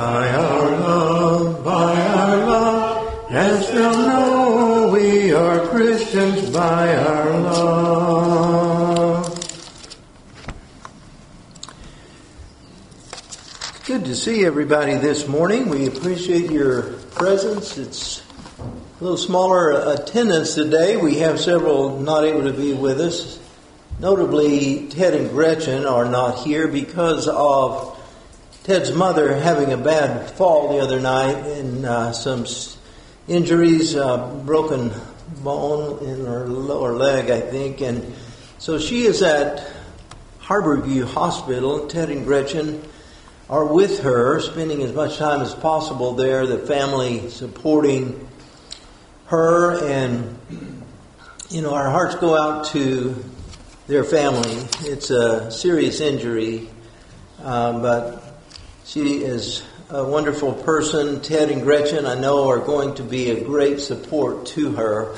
by our love, and still know we are Christians by our love. Good to see everybody this morning. We appreciate your presence. It's a little smaller attendance today. We have several not able to be with us. Notably, Ted and Gretchen are not here because of Ted's mother having a bad fall the other night and some injuries, broken bone in her lower leg, I think. And so she is at Harborview Hospital. Ted and Gretchen are with her, spending as much time as possible there, the family supporting her. And, our hearts go out to their family. It's a serious injury, but she is a wonderful person. Ted and Gretchen, I know, are going to be a great support to her.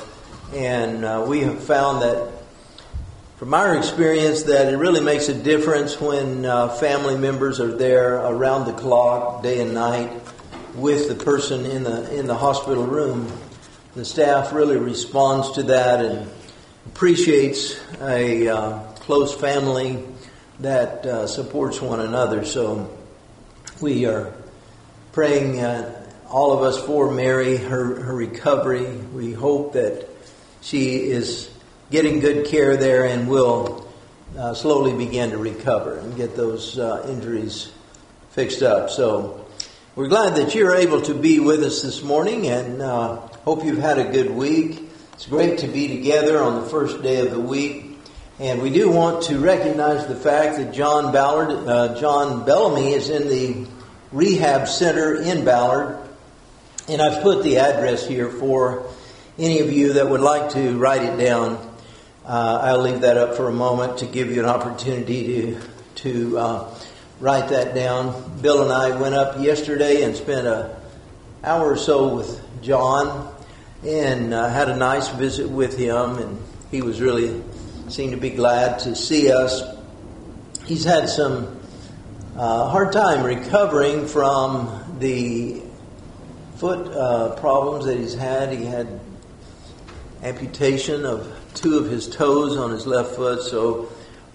And we have found that, from our experience, that it really makes a difference when family members are there around the clock, day and night, with the person in the hospital room. The staff really responds to that and appreciates a close family that supports one another. So we are praying, all of us, for Mary, her recovery. We hope that she is getting good care there and will slowly begin to recover and get those injuries fixed up. So we're glad that you're able to be with us this morning, and hope you've had a good week. It's great to be together on the first day of the week. And we do want to recognize the fact that John Bellamy is in the rehab center in Ballard. And I've put the address here for any of you that would like to write it down. I'll leave that up for a moment to give you an opportunity to write that down. Bill and I went up yesterday and spent an hour or so with John and had a nice visit with him, and he was really seemed to be glad to see us. He's had some hard time recovering from the foot problems that he's had. He had amputation of 2 of his toes on his left foot, so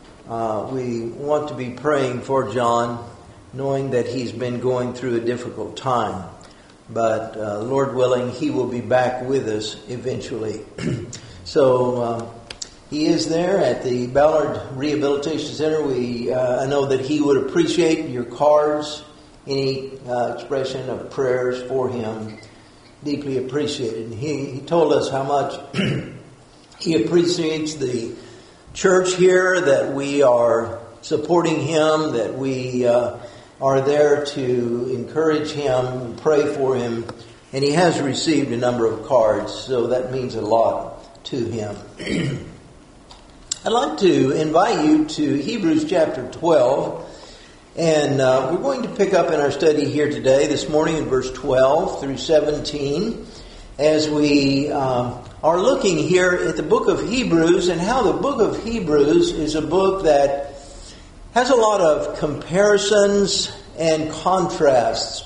we want to be praying for John, knowing that he's been going through a difficult time. But Lord willing, he will be back with us eventually. So he is there at the Ballard Rehabilitation Center. I know that he would appreciate your cards, any expression of prayers for him. Deeply appreciated. And he told us how much he appreciates the church here, that we are supporting him, that we are there to encourage him and pray for him. And he has received a number of cards, so that means a lot to him. I'd like to invite you to Hebrews chapter 12. And we're going to pick up in our study here today, this morning, in verse 12 through 17, as we are looking here at the book of Hebrews, and how the book of Hebrews is a book that has a lot of comparisons and contrasts.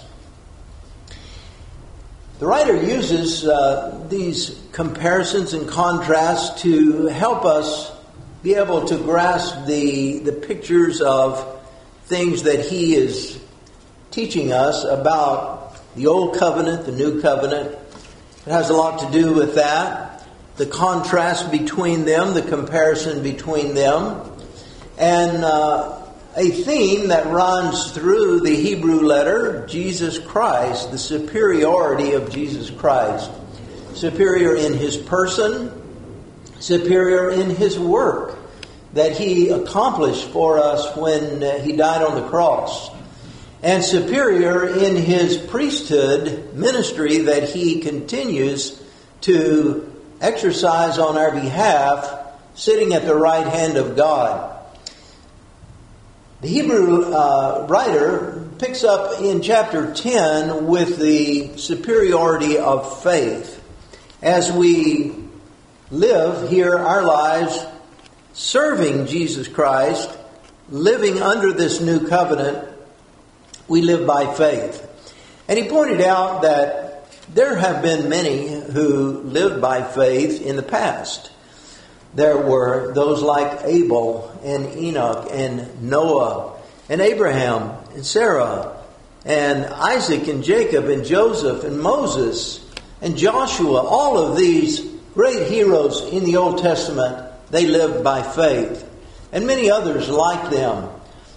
The writer uses these comparisons and contrasts to help us be able to grasp the pictures of things that he is teaching us about the Old Covenant, the New Covenant. It has a lot to do with that. The contrast between them, the comparison between them. And a theme that runs through the Hebrew letter, Jesus Christ, the superiority of Jesus Christ. Superior in his person, superior in his work that he accomplished for us when he died on the cross, and superior in his priesthood ministry that he continues to exercise on our behalf, sitting at the right hand of God. The Hebrew writer picks up in chapter 10 with the superiority of faith. As we live here our lives serving Jesus Christ, living under this new covenant, we live by faith. And he pointed out that there have been many who lived by faith in the past. There were those like Abel and Enoch and Noah and Abraham and Sarah and Isaac and Jacob and Joseph and Moses and Joshua. All of these great heroes in the Old Testament, they lived by faith. And many others like them.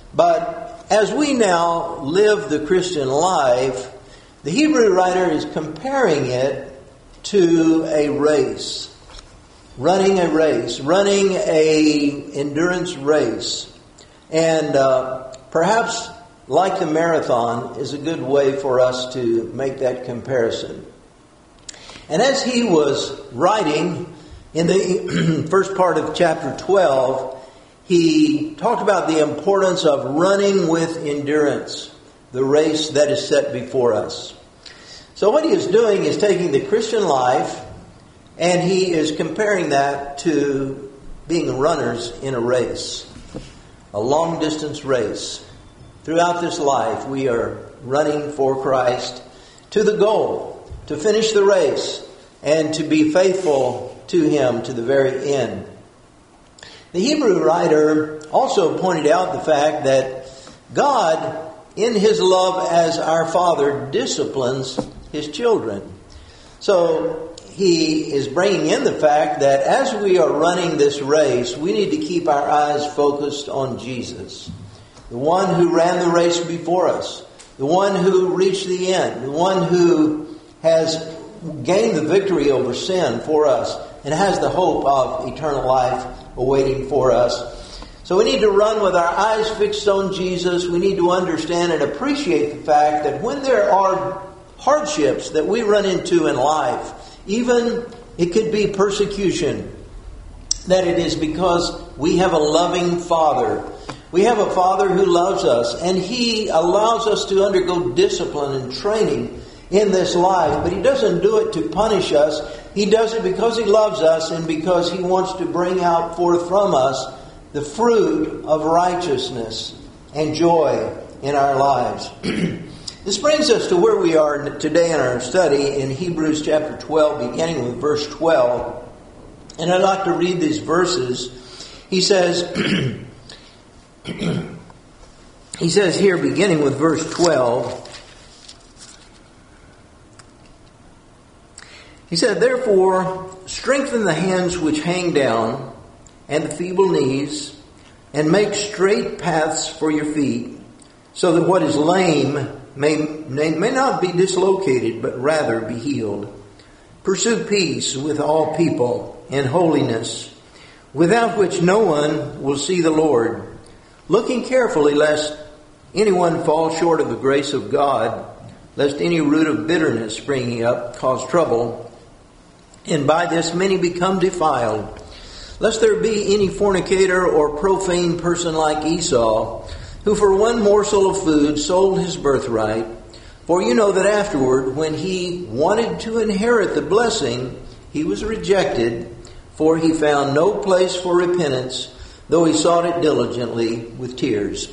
But as we now live the Christian life, the Hebrew writer is comparing it to a race. Running a race. Running a endurance race. And perhaps like the marathon is a good way for us to make that comparison. And as he was writing in the first part of chapter 12, he talked about the importance of running with endurance, the race that is set before us. So what he is doing is taking the Christian life and he is comparing that to being runners in a race, a long distance race. Throughout this life we are running for Christ to the goal, to finish the race and to be faithful to Him to the very end. The Hebrew writer also pointed out the fact that God, in His love as our Father, disciplines His children. So he is bringing in the fact that as we are running this race, we need to keep our eyes focused on Jesus. The one who ran the race before us. The one who reached the end. The one who has gained the victory over sin for us and has the hope of eternal life awaiting for us. So we need to run with our eyes fixed on Jesus. We need to understand and appreciate the fact that when there are hardships that we run into in life, even it could be persecution, that it is because we have a loving Father. We have a Father who loves us, and He allows us to undergo discipline and training in this life, but He doesn't do it to punish us. He does it because He loves us and because He wants to bring out forth from us the fruit of righteousness and joy in our lives. This brings us to where we are today in our study in Hebrews chapter 12, beginning with verse 12. And I'd like to read these verses. He says, he says here, beginning with verse 12, he said, "Therefore, strengthen the hands which hang down, and the feeble knees, and make straight paths for your feet, so that what is lame may not be dislocated, but rather be healed. Pursue peace with all people and holiness, without which no one will see the Lord, looking carefully lest anyone fall short of the grace of God, lest any root of bitterness springing up cause trouble, and by this many become defiled. Lest there be any fornicator or profane person like Esau, who for one morsel of food sold his birthright. For you know that afterward, when he wanted to inherit the blessing, he was rejected, for he found no place for repentance, though he sought it diligently with tears."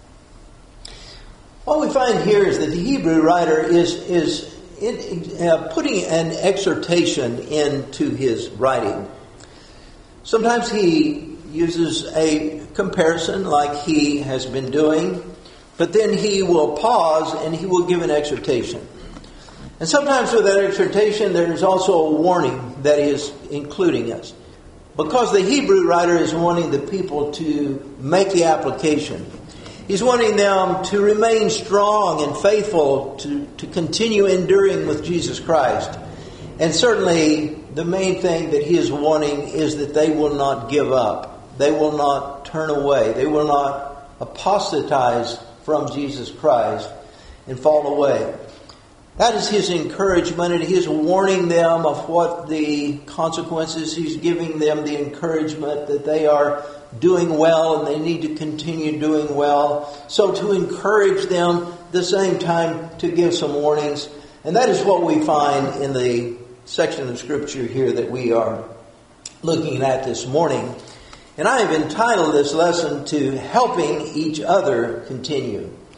What we find here is that the Hebrew writer is putting an exhortation into his writing. Sometimes he uses a comparison like he has been doing, but then he will pause and he will give an exhortation. And sometimes with that exhortation there is also a warning that he is including us. Because the Hebrew writer is wanting the people to make the application. He's wanting them to remain strong and faithful, to continue enduring with Jesus Christ. And certainly the main thing that he is wanting is that they will not give up. They will not turn away. They will not apostatize from Jesus Christ and fall away. That is his encouragement, and he is warning them of what the consequences. He's giving them the encouragement that they are doing well and they need to continue doing well. So to encourage them, at the same time to give some warnings. And that is what we find in the section of Scripture here that we are looking at this morning. And I have entitled this lesson to Helping Each Other Continue.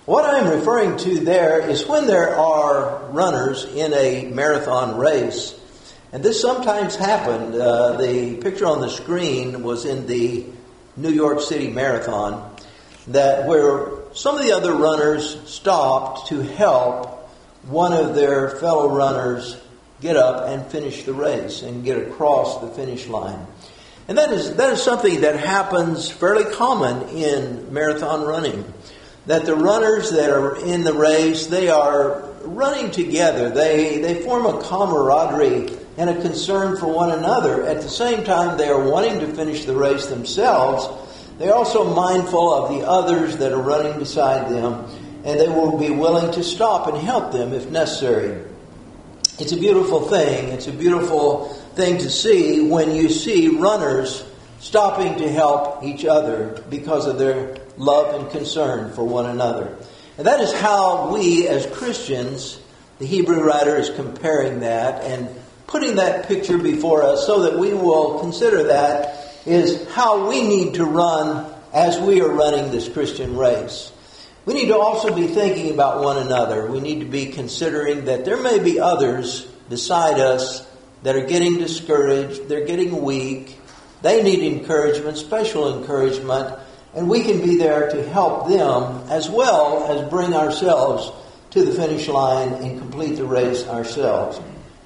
What I'm referring to there is when there are runners in a marathon race, and this sometimes happened. The picture on the screen was in the New York City Marathon, that where some of the other runners stopped to help one of their fellow runners get up and finish the race and get across the finish line. And that is something that happens fairly common in marathon running. That the runners that are in the race, they are running together. They form a camaraderie and a concern for one another. At the same time, they are wanting to finish the race themselves. They're also mindful of the others that are running beside them, and they will be willing to stop and help them if necessary. It's a beautiful thing. It's a beautiful thing to see when you see runners stopping to help each other because of their love and concern for one another. And that is how we as Christians, the Hebrew writer is comparing that and putting that picture before us so that we will consider that is how we need to run as we are running this Christian race. We need to also be thinking about one another. We need to be considering that there may be others beside us that are getting discouraged, they're getting weak, they need encouragement, special encouragement, and we can be there to help them as well as bring ourselves to the finish line and complete the race ourselves.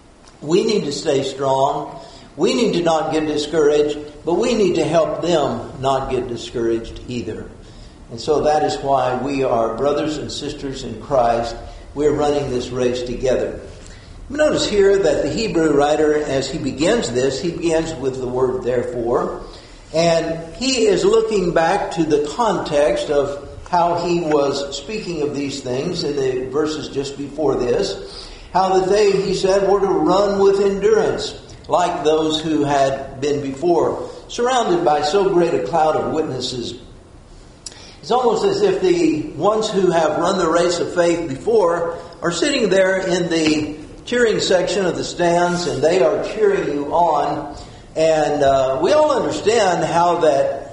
We need to stay strong. We need to not get discouraged, but we need to help them not get discouraged either. And so that is why we are brothers and sisters in Christ. We're running this race together. Notice here that the Hebrew writer, as he begins this, he begins with the word therefore. And he is looking back to the context of how he was speaking of these things in the verses just before this. How that they, he said, were to run with endurance, like those who had been before, surrounded by so great a cloud of witnesses. It's almost as if the ones who have run the race of faith before are sitting there in the cheering section of the stands, and they are cheering you on. And we all understand how that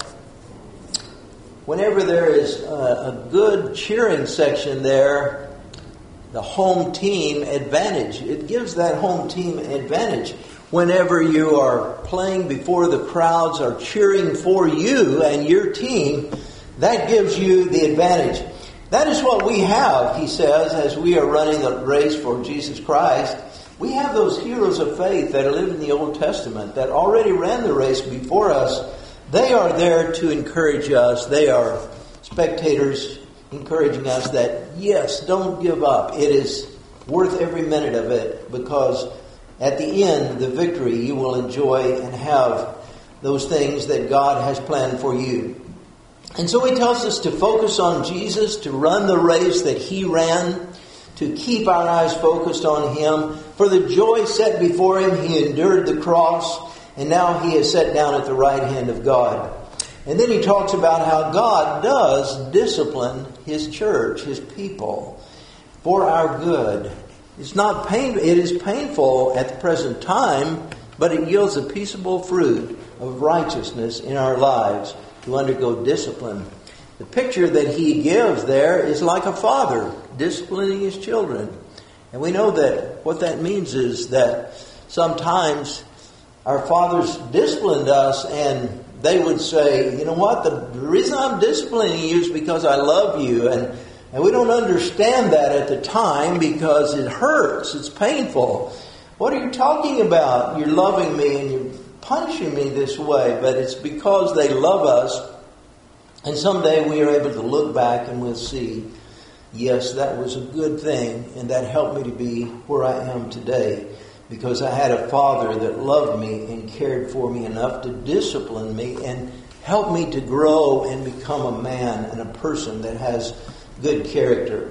whenever there is a good cheering section there, the home team advantage. It gives that home team advantage. Whenever you are playing before the crowds are cheering for you and your team, that gives you the advantage. That is what we have, he says, as we are running a race for Jesus Christ. We have those heroes of faith that live in the Old Testament that already ran the race before us. They are there to encourage us. They are spectators encouraging us that, yes, don't give up. It is worth every minute of it, because at the end, the victory, you will enjoy and have those things that God has planned for you. And so he tells us to focus on Jesus, to run the race that he ran, to keep our eyes focused on him. For the joy set before him, he endured the cross, and now he is set down at the right hand of God. And then he talks about how God does discipline his church, his people, for our good. It's not painful. It is painful at the present time, but it yields a peaceable fruit of righteousness in our lives to undergo discipline. The picture that he gives there is like a father disciplining his children. And we know that what that means is that sometimes our fathers disciplined us, and they would say, you know what, the reason I'm disciplining you is because I love you. And we don't understand that at the time because it hurts. It's painful. What are you talking about? You're loving me and you're punishing me this way. But it's because they love us. And someday we are able to look back and we'll see, yes, that was a good thing. And that helped me to be where I am today. Because I had a father that loved me and cared for me enough to discipline me and help me to grow and become a man and a person that has good character.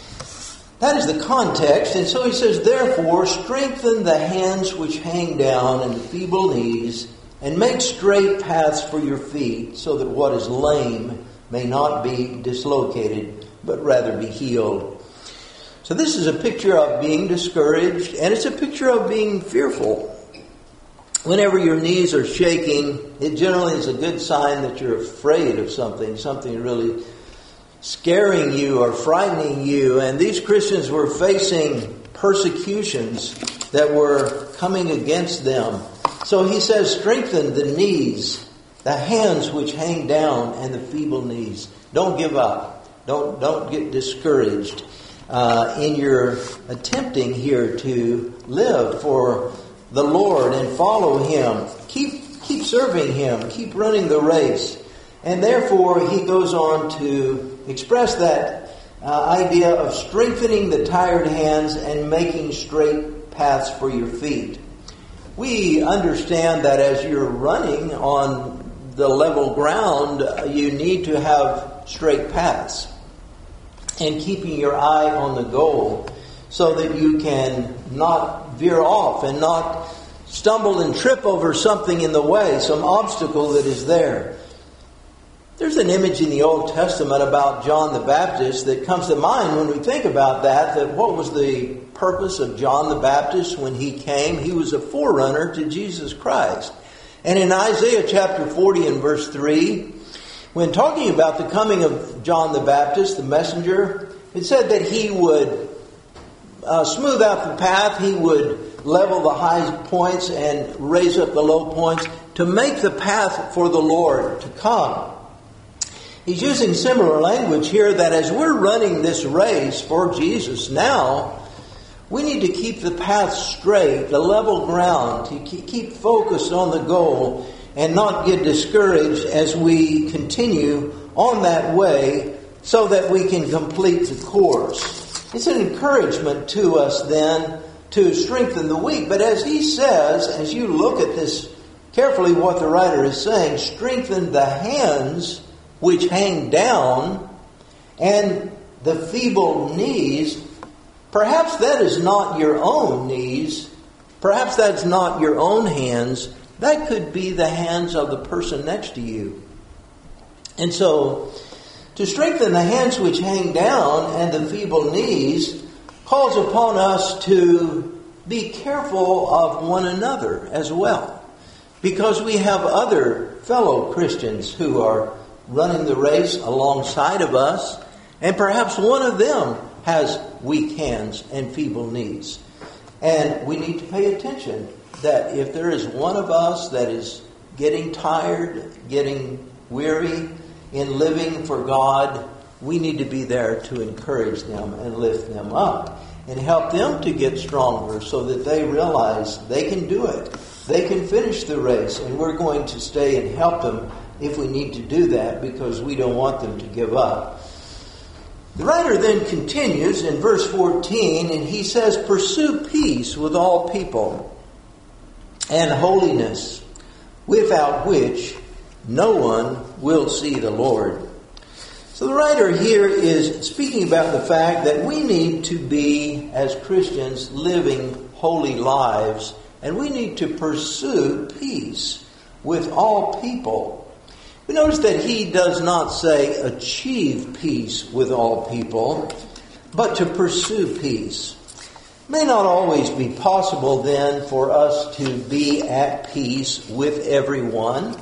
That is the context. And so he says, therefore, strengthen the hands which hang down and the feeble knees, and make straight paths for your feet, so that what is lame may not be dislocated, but rather be healed. So this is a picture of being discouraged, and it's a picture of being fearful. Whenever your knees are shaking, it generally is a good sign that you're afraid of something really scaring you or frightening you. And these Christians were facing persecutions that were coming against them. So he says, strengthen the knees, the hands which hang down, and the feeble knees. Don't give up. Don't get discouraged in your attempting here to live for the Lord and follow Him. Keep serving Him. Keep running the race. And therefore, he goes on to express that idea of strengthening the tired hands and making straight paths for your feet. We understand that as you're running on the level ground, you need to have straight paths and keeping your eye on the goal so that you can not veer off and not stumble and trip over something in the way, some obstacle that is there. There's an image in the Old Testament about John the Baptist that comes to mind when we think about that what was the purpose of John the Baptist when he came? He was a forerunner to Jesus Christ. And in Isaiah chapter 40 and verse 3, when talking about the coming of John the Baptist, the messenger, it said that he would smooth out the path, he would level the high points and raise up the low points to make the path for the Lord to come. He's using similar language here that as we're running this race for Jesus now, we need to keep the path straight, the level ground, to keep focused on the goal and not get discouraged as we continue on that way so that we can complete the course. It's an encouragement to us then to strengthen the weak. But as he says, as you look at this carefully, what the writer is saying, strengthen the hands which hang down, and the feeble knees. Perhaps that is not your own knees. Perhaps that's not your own hands. That could be the hands of the person next to you. And so, to strengthen the hands which hang down and the feeble knees calls upon us to be careful of one another as well. Because we have other fellow Christians who are running the race alongside of us, and perhaps one of them has weak hands and feeble knees. And we need to pay attention that if there is one of us that is getting tired, getting weary in living for God, we need to be there to encourage them and lift them up and help them to get stronger so that they realize they can do it. They can finish the race, and we're going to stay and help them if we need to do that, because we don't want them to give up. The writer then continues in verse 14, and he says, pursue peace with all people and holiness, without which no one will see the Lord. So the writer here is speaking about the fact that we need to be, as Christians, living holy lives, and we need to pursue peace with all people. We notice that he does not say achieve peace with all people, but to pursue peace. It may not always be possible then for us to be at peace with everyone.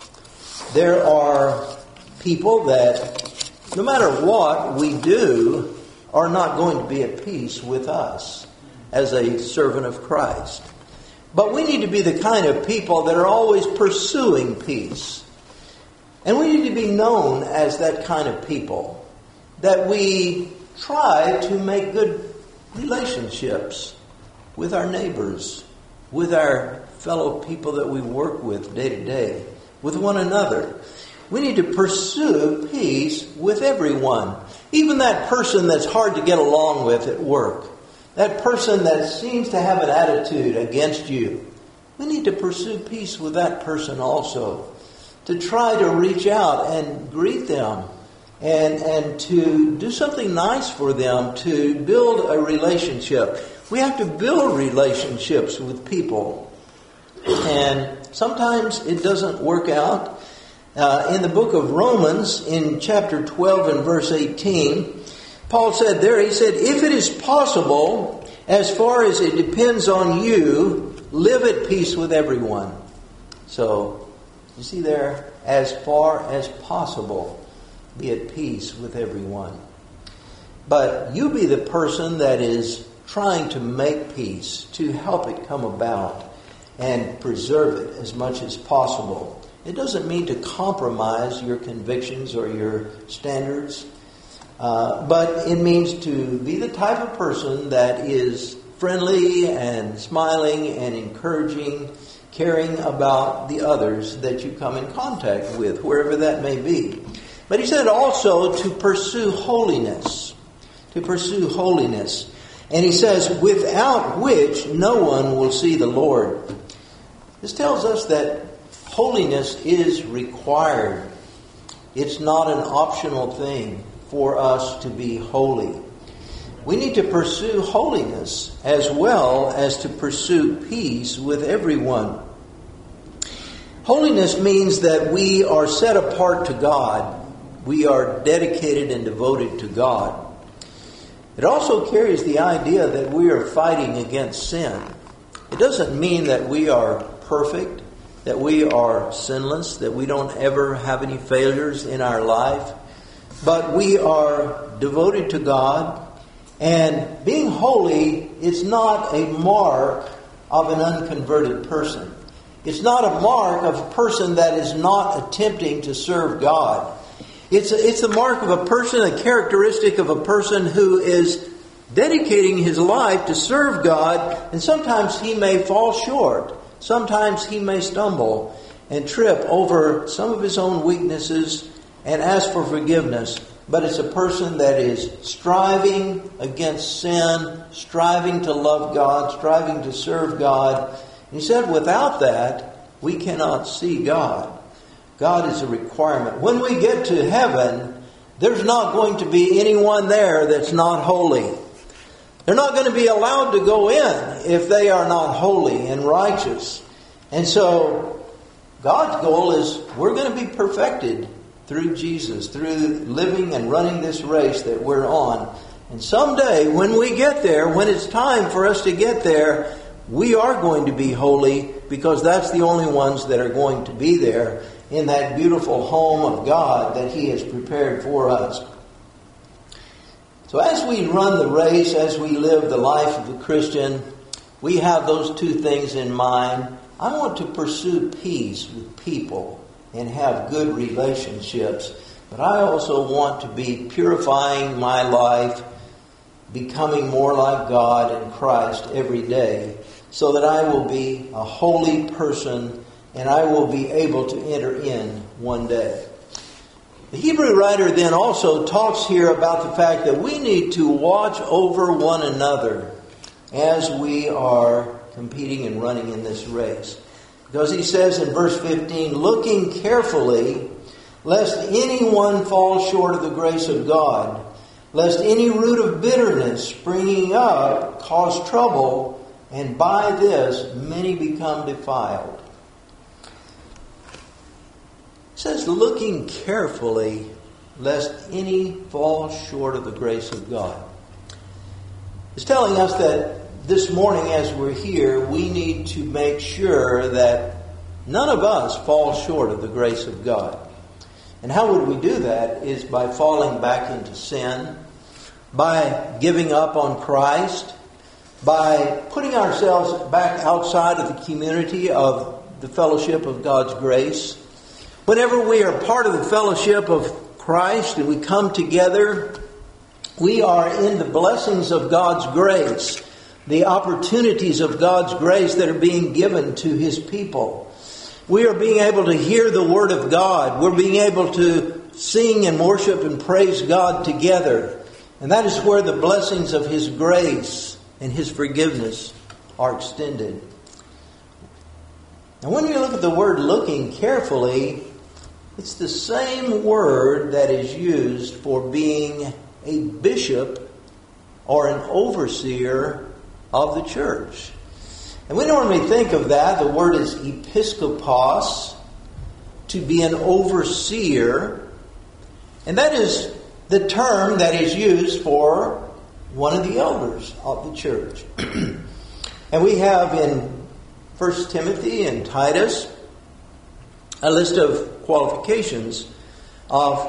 There are people that, no matter what we do, are not going to be at peace with us as a servant of Christ. But we need to be the kind of people that are always pursuing peace. And we need to be known as that kind of people, that we try to make good relationships with our neighbors, with our fellow people that we work with day to day, with one another. We need to pursue peace with everyone, even that person that's hard to get along with at work, that person that seems to have an attitude against you. We need to pursue peace with that person also, to try to reach out and greet them and to do something nice for them, to build a relationship. We have to build relationships with people. And sometimes it doesn't work out. In the book of Romans, in chapter 12 and verse 18, Paul said there, he said, if it is possible, as far as it depends on you, live at peace with everyone. So, you see there, as far as possible. be at peace with everyone. But you be the person that is trying to make peace, to help it come about and preserve it as much as possible. It doesn't mean to compromise your convictions or your standards, but it means to be the type of person that is friendly and smiling and encouraging, caring about the others that you come in contact with, wherever that may be. But he said also to pursue holiness. To pursue holiness. And he says, without which no one will see the Lord. This tells us that holiness is required. It's not an optional thing for us to be holy. We need to pursue holiness as well as to pursue peace with everyone. Holiness means that we are set apart to God. We are dedicated and devoted to God. It also carries the idea that we are fighting against sin. It doesn't mean that we are perfect, that we are sinless, that we don't ever have any failures in our life. But we are devoted to God. And being holy is not a mark of an unconverted person. It's not a mark of a person that is not attempting to serve God. It's a mark of a person, a characteristic of a person who is dedicating his life to serve God, and sometimes he may fall short. Sometimes he may stumble and trip over some of his own weaknesses and ask for forgiveness. But it's a person that is striving against sin, striving to love God, striving to serve God. And he said, without that, we cannot see God. God is a requirement. When we get to heaven, there's not going to be anyone there that's not holy. They're not going to be allowed to go in if they are not holy and righteous. And so God's goal is we're going to be perfected through Jesus, through living and running this race that we're on. And someday when we get there, when it's time for us to get there, we are going to be holy, because that's the only ones that are going to be there in that beautiful home of God that He has prepared for us. So as we run the race, as we live the life of a Christian, we have those two things in mind. I want to pursue peace with people and have good relationships, but I also want to be purifying my life, becoming more like God and Christ every day, so that I will be a holy person and I will be able to enter in one day. The Hebrew writer then also talks here about the fact that we need to watch over one another as we are competing and running in this race. Because he says in verse 15, looking carefully, lest anyone fall short of the grace of God, lest any root of bitterness springing up cause trouble, and by this many become defiled. It says, looking carefully, lest any fall short of the grace of God. It's telling us that this morning as we're here, we need to make sure that none of us fall short of the grace of God. And how would we do that? Is by falling back into sin, by giving up on Christ, by putting ourselves back outside of the community of the fellowship of God's grace. Whenever we are part of the fellowship of Christ and we come together, we are in the blessings of God's grace, the opportunities of God's grace that are being given to His people. We are being able to hear the Word of God. We're being able to sing and worship and praise God together. And that is where the blessings of His grace and His forgiveness are extended. And when you look at the word looking carefully, it's the same word that is used for being a bishop or an overseer of the church. And we normally think of that. The word is episkopos, to be an overseer. And that is the term that is used for one of the elders of the church. And we have in 1 Timothy and Titus a list of qualifications of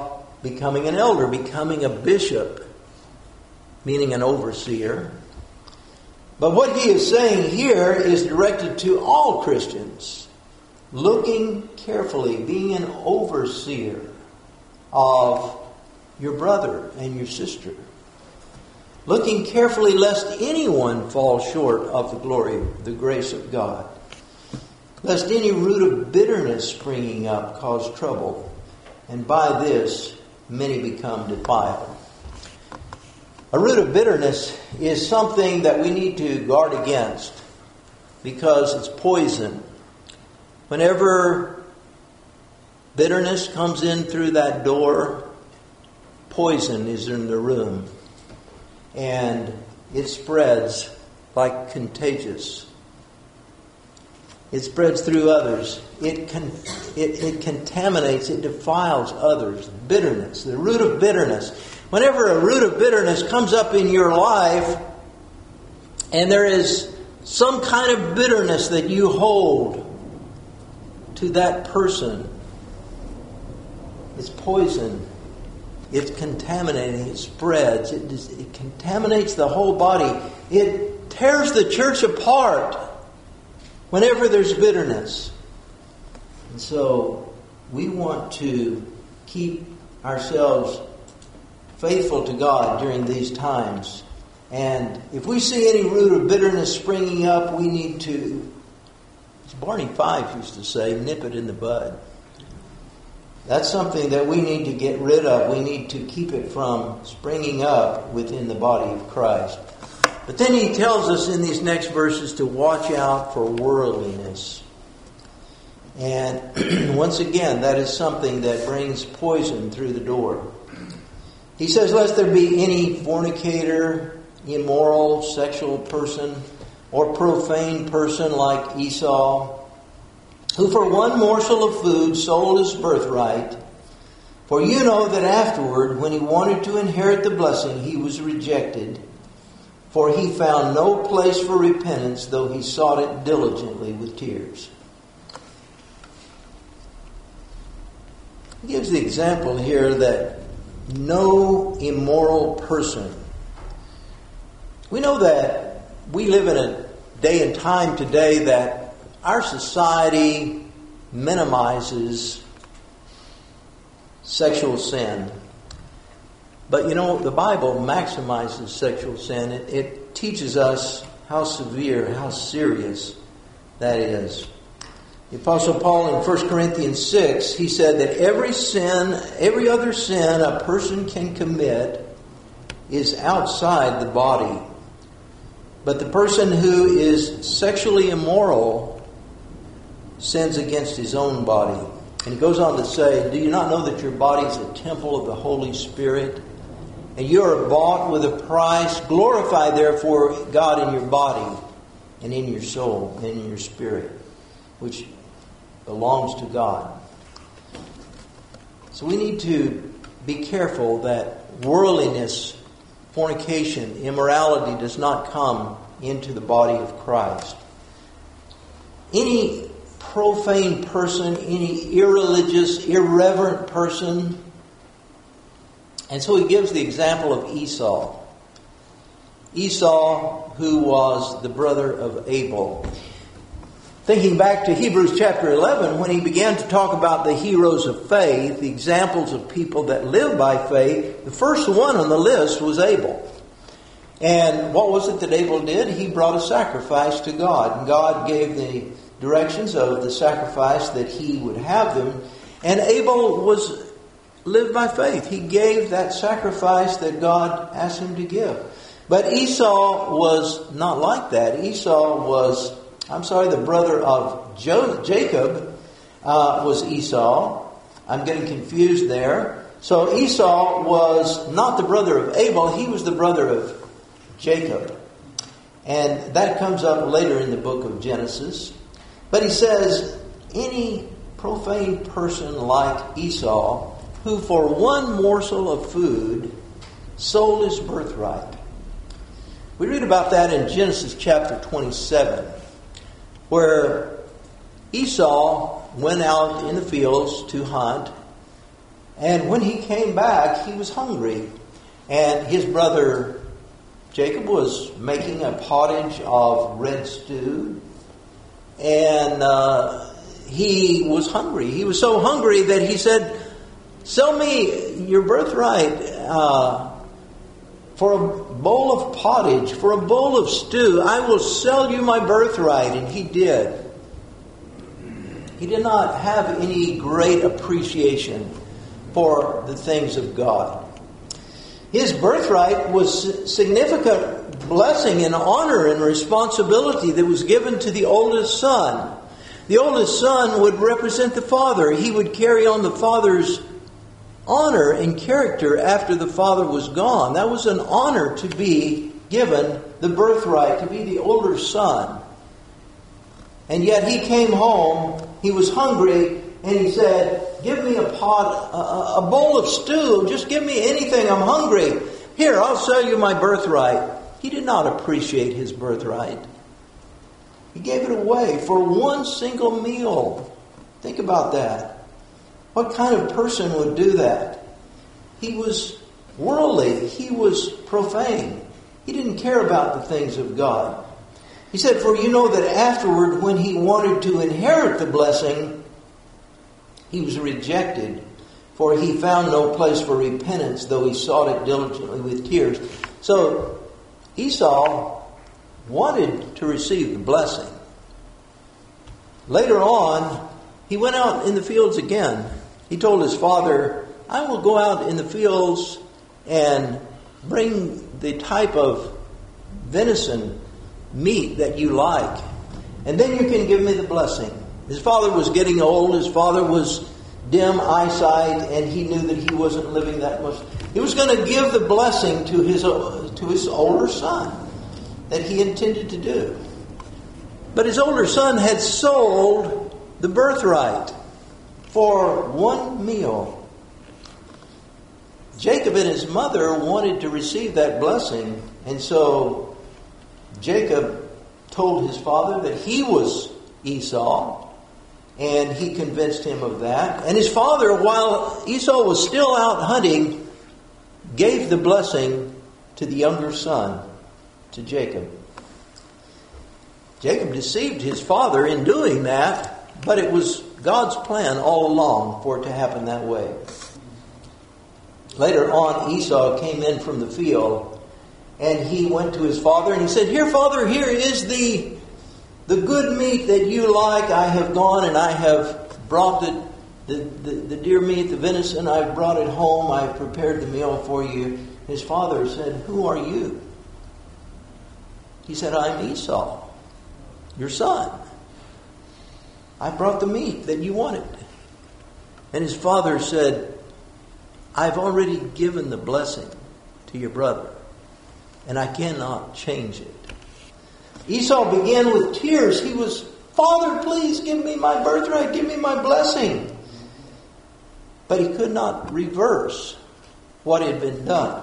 becoming an elder, becoming a bishop, meaning an overseer. But what he is saying here is directed to all Christians, looking carefully, being an overseer of your brother and your sister. Looking carefully lest anyone fall short of the glory, the grace of God. Lest any root of bitterness springing up cause trouble, and by this many become defiled. A root of bitterness is something that we need to guard against because it's poison. Whenever bitterness comes in through that door, poison is in the room. And it spreads like contagious. It spreads through others. It contaminates, it defiles others. Bitterness, the root of bitterness. Whenever a root of bitterness comes up in your life, and there is some kind of bitterness that you hold to that person, it's poison. It's contaminating. It spreads. It contaminates the whole body. It tears the church apart whenever there's bitterness. And so we want to keep ourselves faithful to God during these times. And if we see any root of bitterness springing up, we need to, as Barney Fife used to say, nip it in the bud. That's something that we need to get rid of. We need to keep it from springing up within the body of Christ. But then he tells us in these next verses to watch out for worldliness. And once again, that is something that brings poison through the door. He says, lest there be any fornicator, immoral, sexual person, or profane person like Esau, who for one morsel of food sold his birthright. For you know that afterward, when he wanted to inherit the blessing, he was rejected. For he found no place for repentance, though he sought it diligently with tears. He gives the example here that no immoral person. We know that we live in a day and time today that our society minimizes sexual sin. But you know, the Bible maximizes sexual sin. It teaches us how severe, how serious that is. The Apostle Paul in 1 Corinthians 6, he said that every other sin a person can commit is outside the body. But the person who is sexually immoral sins against his own body. And he goes on to say, do you not know that your body is a temple of the Holy Spirit? And you are bought with a price. Glorify therefore God in your body and in your soul and in your spirit, which belongs to God. So we need to be careful that worldliness, fornication, immorality does not come into the body of Christ. Any profane person, any irreligious, irreverent person. And so he gives the example of Esau. Esau, who was the brother of Abel. Thinking back to Hebrews chapter 11, when he began to talk about the heroes of faith, the examples of people that live by faith, the first one on the list was Abel. And what was it that Abel did? He brought a sacrifice to God. And God gave the directions of the sacrifice that he would have them. And Abel lived by faith. He gave that sacrifice that God asked him to give. But Esau was not like that. Esau was, the brother of Jacob was Esau. I'm getting confused there. So Esau was not the brother of Abel. He was the brother of Jacob. And that comes up later in the book of Genesis. But he says, any profane person like Esau, who for one morsel of food sold his birthright. We read about that in Genesis chapter 27, where Esau went out in the fields to hunt, And when he came back, he was hungry. And his brother Jacob was making a pottage of red stew. And he was hungry. He was so hungry that he said, "Sell me your birthright for a bowl of pottage, for a bowl of stew. I will sell you my birthright." And he did. He did not have any great appreciation for the things of God. His birthright was significant blessing and honor and responsibility that was given to the oldest son. The oldest son would represent the father. He would carry on the father's honor and character after the father was gone. That was an honor to be given the birthright, to be the older son. And yet he came home, he was hungry, and he said, "Give me a bowl of stew. Just give me anything. I'm hungry. Here, I'll sell you my birthright." He did not appreciate his birthright. He gave it away for one single meal. Think about that. What kind of person would do that? He was worldly. He was profane. He didn't care about the things of God. He said, "For you know that afterward, when he wanted to inherit the blessing, he was rejected, for he found no place for repentance, though he sought it diligently with tears." So Esau wanted to receive the blessing. Later on, he went out in the fields again. He told his father, "I will go out in the fields and bring the type of venison meat that you like, and then you can give me the blessing." His father was getting old. His father was dim eyesight, and he knew that he wasn't living that much. He was going to give the blessing to his older son that he intended to do. But his older son had sold the birthright for one meal. Jacob and his mother wanted to receive that blessing, and so Jacob told his father that he was Esau, and he convinced him of that. And his father, while Esau was still out hunting, gave the blessing to the younger son, to Jacob. Jacob deceived his father in doing that, but it was God's plan all along for it to happen that way. Later on, Esau came in from the field, and he went to his father and he said, "Here, Father, here is the good meat that you like. I have gone and I have brought the deer meat, the venison. I've brought it home. I've prepared the meal for you." His father said, "Who are you?" He said, "I'm Esau, your son. I brought the meat that you wanted." And his father said, "I've already given the blessing to your brother, and I cannot change it." Esau began with tears. He was, "Father, please give me my birthright. Give me my blessing." But he could not reverse what had been done.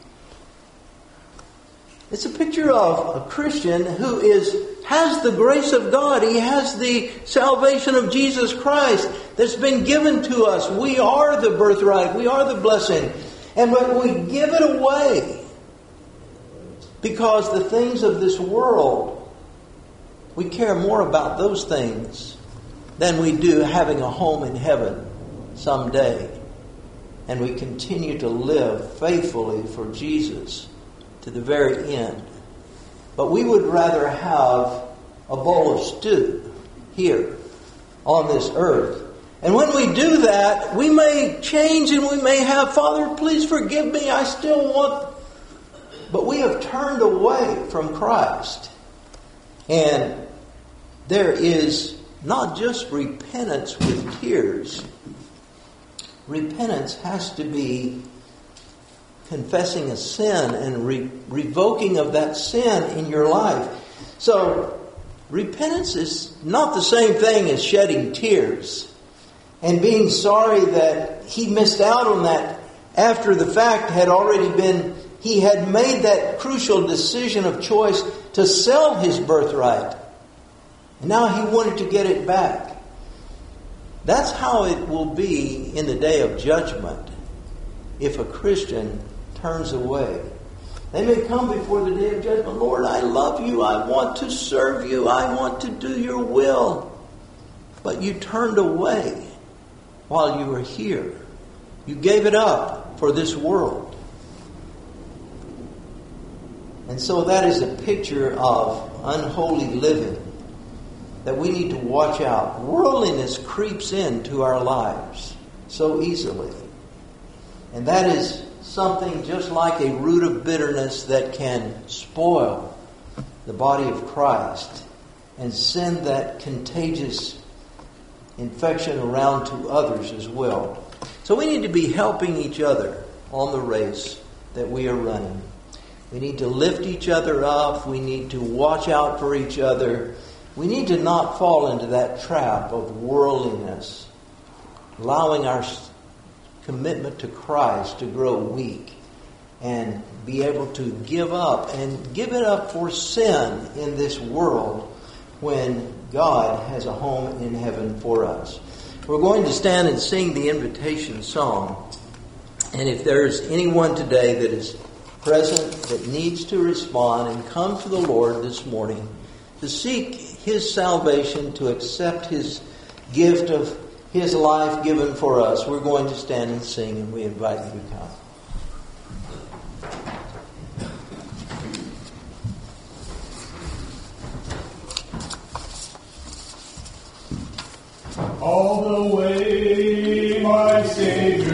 It's a picture of a Christian who has the grace of God. He has the salvation of Jesus Christ that's been given to us. We are the birthright. We are the blessing. And when we give it away, because the things of this world, we care more about those things than we do having a home in heaven someday. And we continue to live faithfully for Jesus to the very end. But we would rather have a bowl of stew here on this earth. And when we do that, we may change and we may have, "Father, please forgive me. I still want..." But we have turned away from Christ. And there is not just repentance with tears. Repentance has to be confessing a sin and revoking of that sin in your life. So, repentance is not the same thing as shedding tears and being sorry that he missed out on that after the fact had already been... He had made that crucial decision of choice to sell his birthright. And now he wanted to get it back. That's how it will be in the day of judgment if a Christian turns away. They may come before the day of judgment. Lord, I love you. I want to serve you. I want to do your will. But you turned away while you were here. You gave it up for this world. And so that is a picture of unholy living that we need to watch out. Worldliness creeps into our lives so easily. And that is something just like a root of bitterness that can spoil the body of Christ and send that contagious infection around to others as well. So we need to be helping each other on the race that we are running. We need to lift each other up. We need to watch out for each other. We need to not fall into that trap of worldliness, allowing our commitment to Christ to grow weak and be able to give up and give it up for sin in this world when God has a home in heaven for us. We're going to stand and sing the invitation song. And if there's anyone today that is present that needs to respond and come to the Lord this morning to seek His salvation, to accept His gift of His life given for us, we're going to stand and sing, and we invite you to come. All the way, my Savior